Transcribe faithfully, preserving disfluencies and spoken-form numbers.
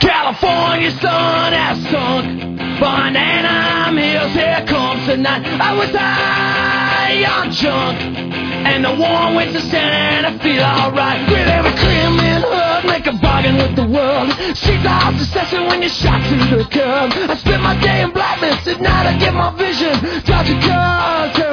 California sun has sunk behind Anaheim hills. Here comes the night. I was high on junk, and the warm winds are standing. I feel alright. With every criminal hug, make a bargain with the world. Streets are all succession when you're shot to the curb. I spend my day in blackness. At night I get my vision. Dodge a car.